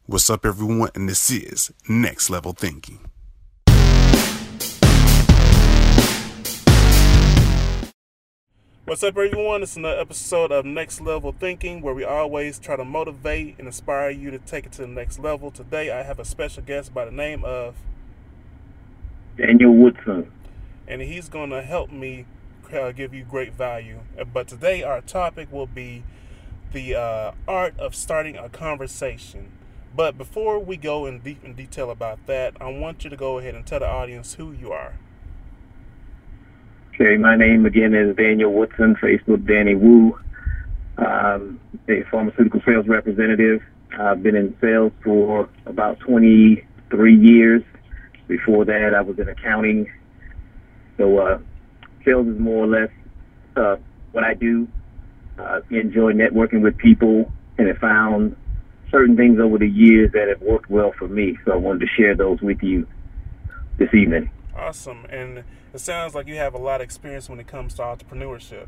What's up, everyone? And this is Next Level Thinking. What's up, everyone? It's another episode of Next Level Thinking, where we always try to motivate and inspire you to take it to the next level. Today, I have a special guest by the name of Daniel Woodson, and he's going to help me give you great value. But today, our topic will be the art of starting a conversation. But before we go in detail about that, I want you to go ahead and tell the audience who you are. Okay, my name again is Daniel Woodson, Facebook Danny Wu, a pharmaceutical sales representative. I've been in sales for about 23 years. Before that, I was in accounting. So sales is more or less what I do. Enjoy networking with people, and have found certain things over the years that have worked well for me. So I wanted to share those with you this evening. Awesome. And it sounds like you have a lot of experience when it comes to entrepreneurship.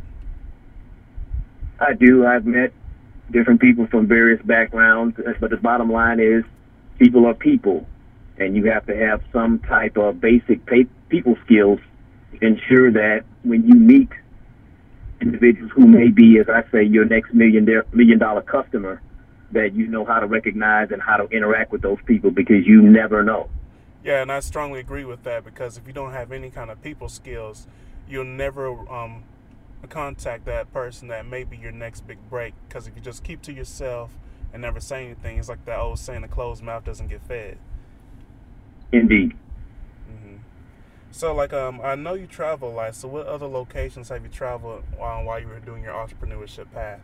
I do. I've met different people from various backgrounds, but the bottom line is people are people, and you have to have some type of basic people skills to ensure that when you meet individuals who may be, as I say, your next million dollar customer, that you know how to recognize and how to interact with those people, because you never know. Yeah, and I strongly agree with that, because if you don't have any kind of people skills, you'll never contact that person that may be your next big break. Because if you just keep to yourself and never say anything, it's like that old saying, a closed mouth doesn't get fed. Indeed. Mm-hmm. So, I know you travel a lot. So what other locations have you traveled while you were doing your entrepreneurship path?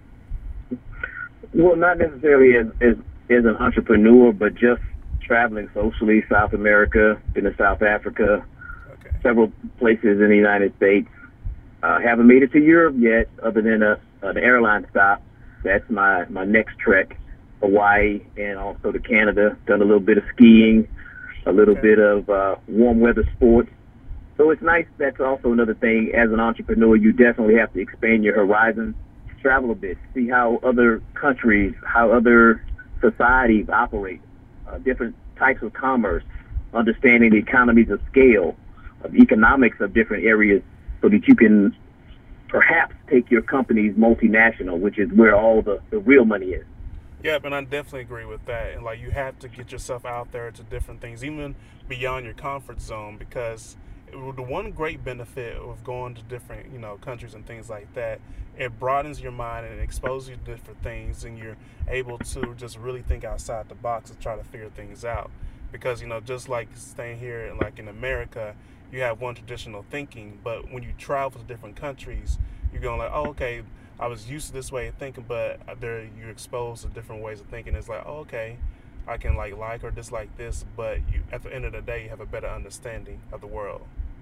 Well, not necessarily as an entrepreneur, but just traveling socially. South America, been to South Africa, okay. Several places in the United States. Haven't made it to Europe yet, other than the airline stop. That's my next trek. Hawaii, and also to Canada. Done a little bit of skiing, a little bit of warm weather sports. So it's nice. That's also another thing. As an entrepreneur, you definitely have to expand your horizons. Travel a bit, see how other countries, how other societies operate, different types of commerce, understanding the economies of scale, of economics of different areas, so that you can perhaps take your companies multinational, which is where all the real money is. Yeah, and I definitely agree with that. And you have to get yourself out there to different things, even beyond your comfort zone, because the one great benefit of going to different, countries and things like that, it broadens your mind and it exposes you to different things, and you're able to just really think outside the box and try to figure things out. Because, just like staying here, in America, you have one traditional thinking, but when you travel to different countries, you're going oh, okay, I was used to this way of thinking, but there you're exposed to different ways of thinking. It's oh, okay, I can like or dislike this, but at the end of the day, you have a better understanding of the world.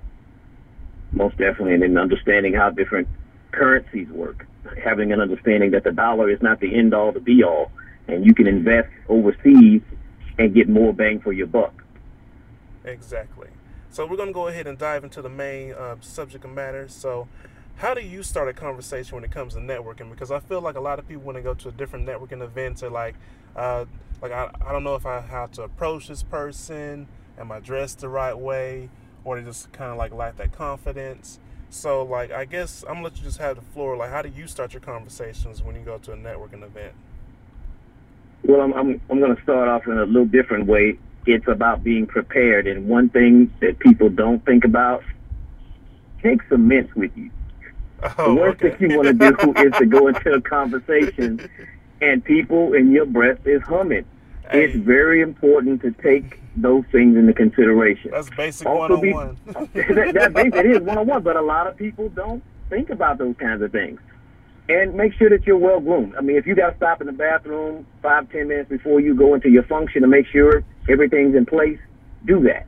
Most definitely, and then understanding how different currencies work, having an understanding that the dollar is not the end all, the be all, and you can invest overseas and get more bang for your buck. Exactly. So we're going to go ahead and dive into the main subject of matter. So how do you start a conversation when it comes to networking? Because I feel like a lot of people, when they go to a different networking events, are I don't know if I have to approach this person. Am I dressed the right way? Or they just kind of lack that confidence. So I guess I'm gonna let you just have the floor. How do you start your conversations when you go to a networking event? Well, I'm going to start off in a little different way. It's about being prepared, and one thing that people don't think about: take some mints with you. Oh, the worst thing you want to do is to go into a conversation and people in your breath is humming. Hey. It's very important to take those things into consideration. That's basic also 101. It is 101, but a lot of people don't think about those kinds of things. And make sure that you're well groomed. I mean, if you got to stop in the bathroom 5-10 minutes before you go into your function to make sure everything's in place, do that.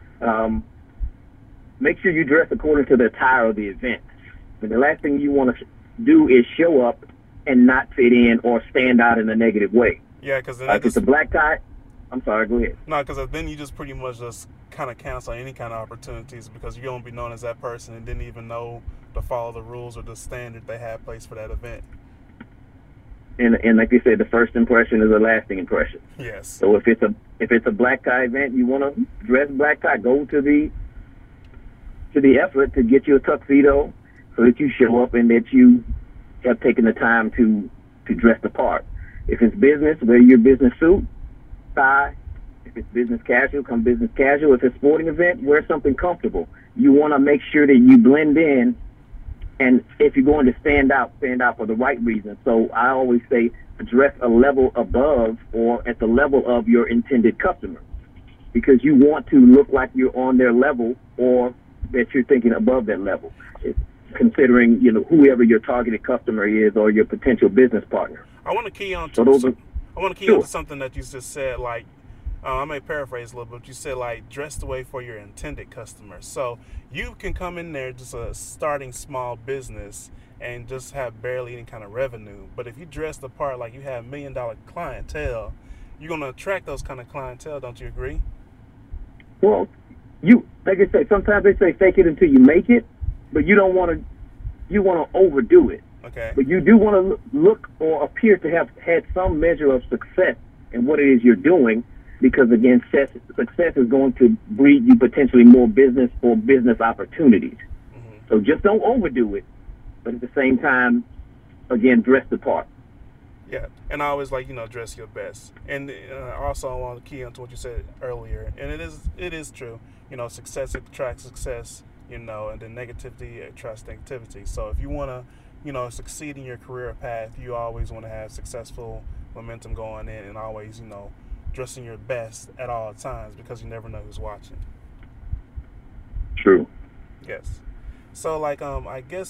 Make sure you dress according to the attire of the event. And the last thing you want to do is show up and not fit in or stand out in a negative way. Yeah, because then it's a black tie. I'm sorry, go ahead. No, because then you just pretty much just kind of cancel any kind of opportunities, because you don't be known as that person and didn't even know to follow the rules or the standard they had placed for that event. and like they said, the first impression is a lasting impression. Yes. So if it's a black tie event, you want to dress black tie. Go to the effort to get you a tuxedo so that you show up and that you have taken the time to dress the part. If it's business, wear your business suit, tie. If it's business casual, come business casual. If it's a sporting event, wear something comfortable. You want to make sure that you blend in, and if you're going to stand out for the right reason. So I always say dress a level above or at the level of your intended customer, because you want to look like you're on their level or that you're thinking above that level, considering, you know, whoever your targeted customer is or your potential business partner. I want to key on to something that you just said. Like, I may paraphrase a little bit, but you said, like, dress the way for your intended customer. So you can come in there just a starting small business and just have barely any kind of revenue. But if you dress the part like you have $1 million clientele, you're going to attract those kind of clientele. Don't you agree? Well, like I say, sometimes they say fake it until you make it, but you want to overdo it. Okay. But you do want to look or appear to have had some measure of success in what it is you're doing, because, again, success is going to breed you potentially more business or business opportunities. Mm-hmm. So just don't overdo it, but at the same time, again, dress the part. Yeah, and I always like, dress your best. And also I want to key onto what you said earlier, and it is true. Success attracts success, and then negativity attracts negativity. So if you want to, succeed in your career path, you always want to have successful momentum going in, and always, dressing your best at all times, because you never know who's watching. True. Yes. So, I guess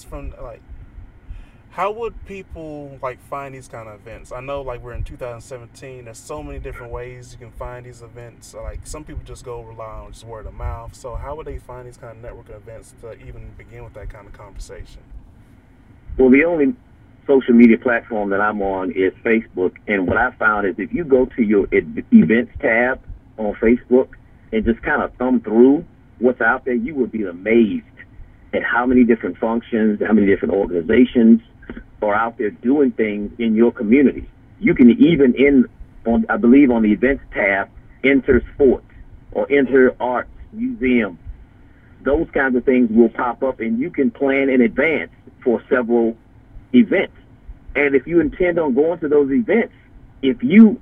how would people find these kind of events? I know we're in 2017. There's so many different ways you can find these events. Some people just rely on just word of mouth. So how would they find these kind of networking events to even begin with that kind of conversation? Well, the only social media platform that I'm on is Facebook. And what I found is if you go to your events tab on Facebook and just kind of thumb through what's out there, you will be amazed at how many different functions, how many different organizations are out there doing things in your community. You can even I believe on the events tab, enter sports or enter arts, museums. Those kinds of things will pop up, and you can plan in advance for several events. And if you intend on going to those events, if you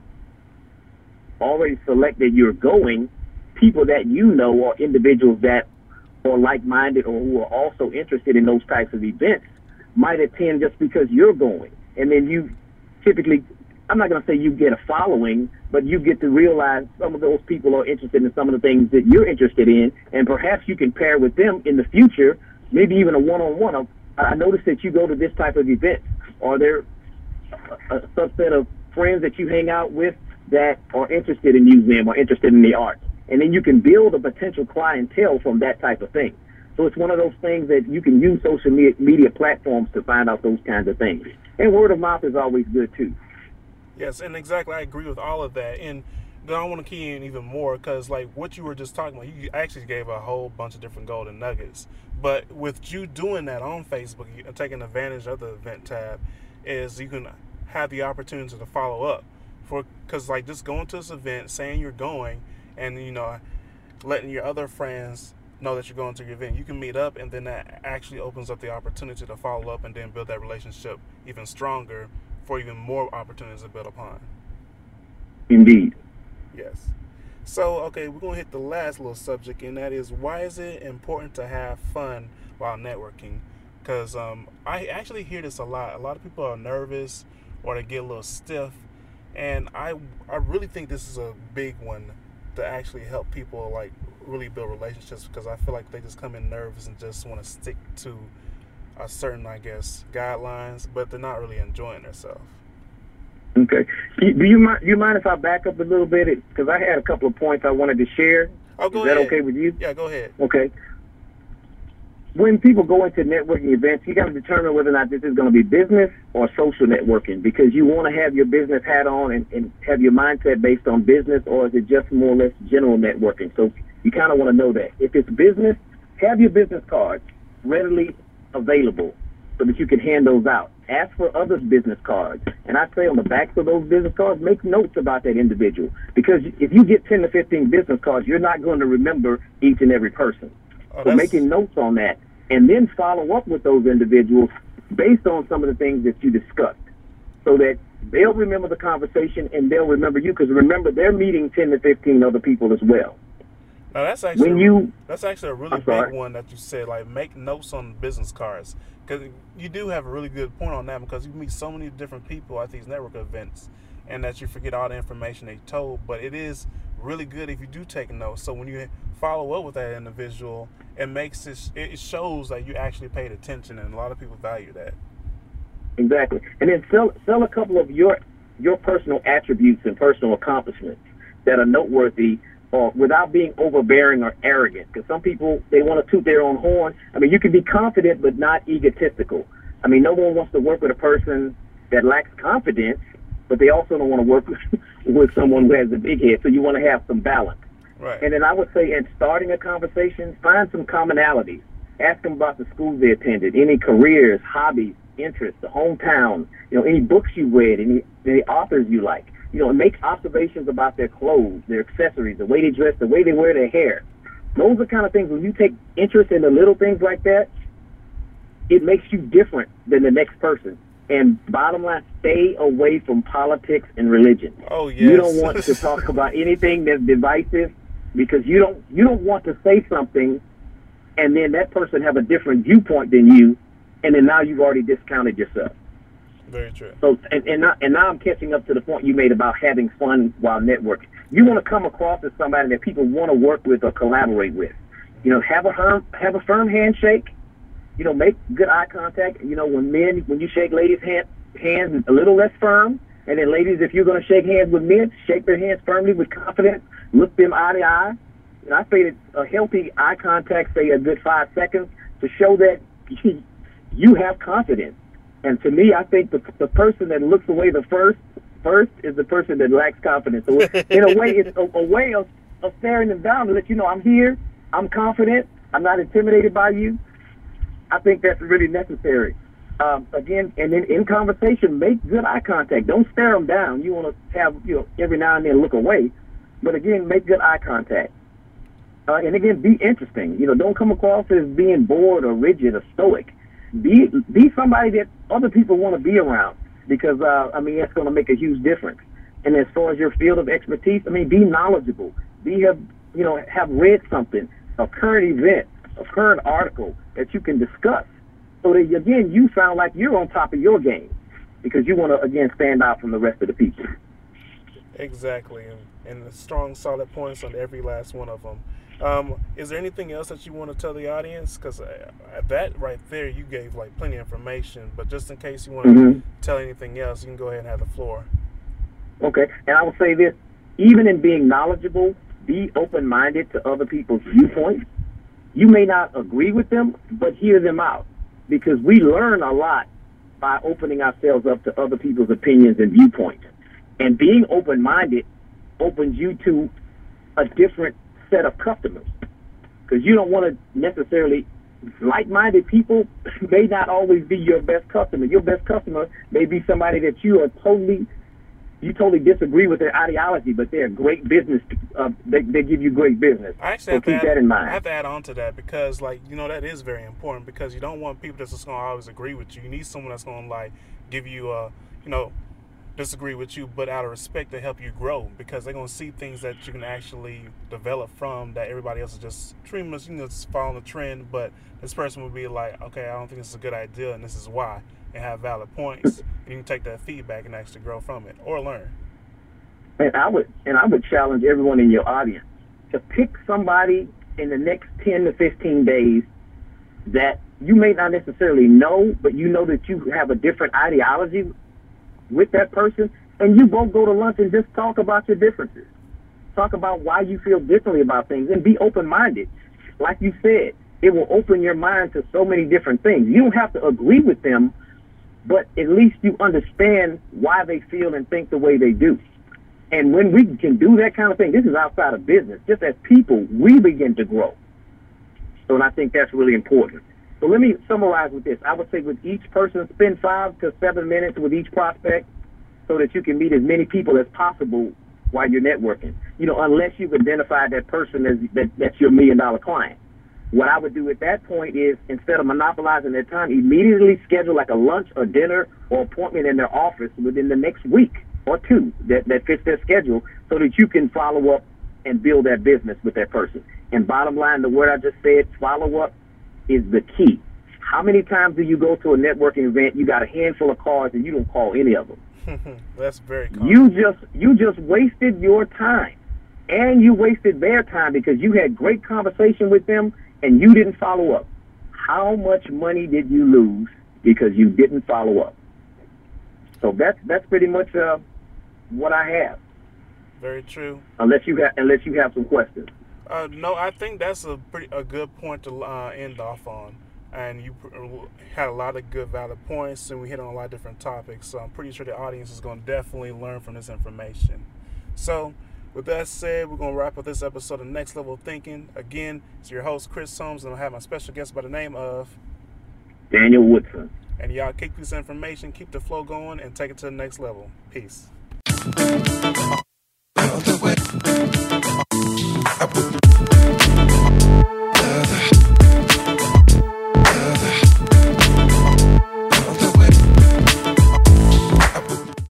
already select that you're going, people that or individuals that are like-minded or who are also interested in those types of events might attend just because you're going. And then you typically, I'm not going to say you get a following, but you get to realize some of those people are interested in some of the things that you're interested in, and perhaps you can pair with them in the future, maybe even a one-on-one. I noticed that you go to this type of event. Are there a subset of friends that you hang out with that are interested in museum or interested in the arts? And then you can build a potential clientele from that type of thing. So it's one of those things that you can use social media platforms to find out those kinds of things. And word of mouth is always good, too. Yes, and exactly, I agree with all of that. And then I want to key in even more, because what you were just talking about, you actually gave a whole bunch of different golden nuggets. But with you doing that on Facebook, taking advantage of the event tab, is you can have the opportunity to follow up. Because just going to this event, saying you're going, and letting your other friends know that you're going to your event, you can meet up, and then that actually opens up the opportunity to follow up and then build that relationship even stronger for even more opportunities to build upon. Indeed. Yes. So, okay, we're going to hit the last little subject, and that is, why is it important to have fun while networking? Because I actually hear this a lot. A lot of people are nervous or they get a little stiff, and I really think this is a big one to actually help people really build relationships, because I feel like they just come in nervous and just want to stick to a certain, guidelines, but they're not really enjoying themselves. Okay. Do you mind if I back up a little bit? Because I had a couple of points I wanted to share. Oh, go ahead. Is that okay with you? Yeah, go ahead. Okay. When people go into networking events, you got to determine whether or not this is going to be business or social networking, because you want to have your business hat on and have your mindset based on business, or is it just more or less general networking? So you kind of want to know that. If it's business, have your business cards readily available. so that you can hand those out. Ask for others' business cards. And I say on the backs of those business cards, make notes about that individual. Because if you get 10 to 15 business cards, you're not going to remember each and every person. So making notes on that, and then follow up with those individuals based on some of the things that you discussed, so that they'll remember the conversation and they'll remember you, because remember, they're meeting 10 to 15 other people as well. Now that's actually a really big one that you said, like make notes on business cards, because you do have a really good point on that, because you meet so many different people at these network events and that you forget all the information they told. But it is really good if you do take notes, so when you follow up with that individual, it shows that you actually paid attention, and a lot of people value that. Exactly. And then sell a couple of your personal attributes and personal accomplishments that are noteworthy, or without being overbearing or arrogant. Because some people, they want to toot their own horn. I mean, you can be confident but not egotistical. I mean, no one wants to work with a person that lacks confidence, but they also don't want to work with someone who has a big head. So you want to have some balance. Right. And then I would say, in starting a conversation, find some commonalities. Ask them about the schools they attended, any careers, hobbies, interests, the hometown, any books you read, any authors you like. Make observations about their clothes, their accessories, the way they dress, the way they wear their hair. Those are the kind of things, when you take interest in the little things like that, it makes you different than the next person. And bottom line, stay away from politics and religion. Oh, yes. You don't want to talk about anything that's divisive, because you don't want to say something and then that person have a different viewpoint than you, and then now you've already discounted yourself. Very true. So and now I'm catching up to the point you made about having fun while networking. You want to come across as somebody that people want to work with or collaborate with. Have a firm handshake. Make good eye contact. When you shake ladies' hands, a little less firm. And then ladies, if you're going to shake hands with men, shake their hands firmly with confidence. Look them eye to eye. I say that a healthy eye contact, say a good 5 seconds, to show that you have confidence. And to me, I think the person that looks away the first is the person that lacks confidence. So in a way, it's a way of staring them down to let you know, I'm here, I'm confident, I'm not intimidated by you. I think that's really necessary. Again, and then in conversation, make good eye contact. Don't stare them down. You want to have, every now and then look away. But again, make good eye contact. And again, be interesting. Don't come across as being bored or rigid or stoic. Be somebody that other people want to be around, because, that's going to make a huge difference. And as far as your field of expertise, be knowledgeable. Have read something, a current event, a current article that you can discuss, so that, again, you sound like you're on top of your game, because you want to, again, stand out from the rest of the people. Exactly. And strong, solid points on every last one of them. Is there anything else that you want to tell the audience? Because that right there, you gave plenty of information, but just in case you want to tell anything else, you can go ahead and have the floor. Okay. And I will say this, even in being knowledgeable, be open-minded to other people's viewpoints. You may not agree with them, but hear them out, because we learn a lot by opening ourselves up to other people's opinions and viewpoints. And being open-minded opens you to a different set of customers, because you don't want to necessarily, like-minded people may not always be your best customer. Your best customer may be somebody that you totally disagree with their ideology, but they're great business. They give you great business. So keep that in mind. I have to add on to that, because that is very important, because you don't want people that's just going to always agree with you. You need someone that's going to give you disagree with you, but out of respect to help you grow, because they're going to see things that you can actually develop from that everybody else is just pretty much, just following the trend. But this person would be like, okay, I don't think this is a good idea, and this is why, and have valid points. And you can take that feedback and actually grow from it or learn. And I would challenge everyone in your audience to pick somebody in the next 10 to 15 days that you may not necessarily know, but you know that you have a different ideology with that person, and you both go to lunch and just talk about your differences. Talk about why you feel differently about things, and be open-minded. Like you said, it will open your mind to so many different things. You don't have to agree with them, but at least you understand why they feel and think the way they do. And when we can do that kind of thing, this is outside of business. Just as people, we begin to grow. So, and I think that's really important. So let me summarize with this. I would say with each person, spend 5 to 7 minutes with each prospect so that you can meet as many people as possible while you're networking. Unless you've identified that person as that's your $1 million client. What I would do at that point is, instead of monopolizing their time, immediately schedule like a lunch or dinner or appointment in their office within the next week or two that fits their schedule, so that you can follow up and build that business with that person. And bottom line, the word I just said, follow up, is the key. How many times do you go to a networking event, you got a handful of cards, and you don't call any of them? That's very common. You just wasted your time, and you wasted their time because you had great conversation with them and you didn't follow up. How much money did you lose because you didn't follow up? So that's pretty much what I have. Very true. Unless you have some questions. No, I think that's a good point to end off on. And you had a lot of good, valid points, and we hit on a lot of different topics. So I'm pretty sure the audience is going to definitely learn from this information. So with that said, we're going to wrap up this episode of Next Level Thinking. Again, it's your host, Chris Holmes, and I have my special guest by the name of Daniel Woodson. And y'all keep this information, keep the flow going, and take it to the next level. Peace.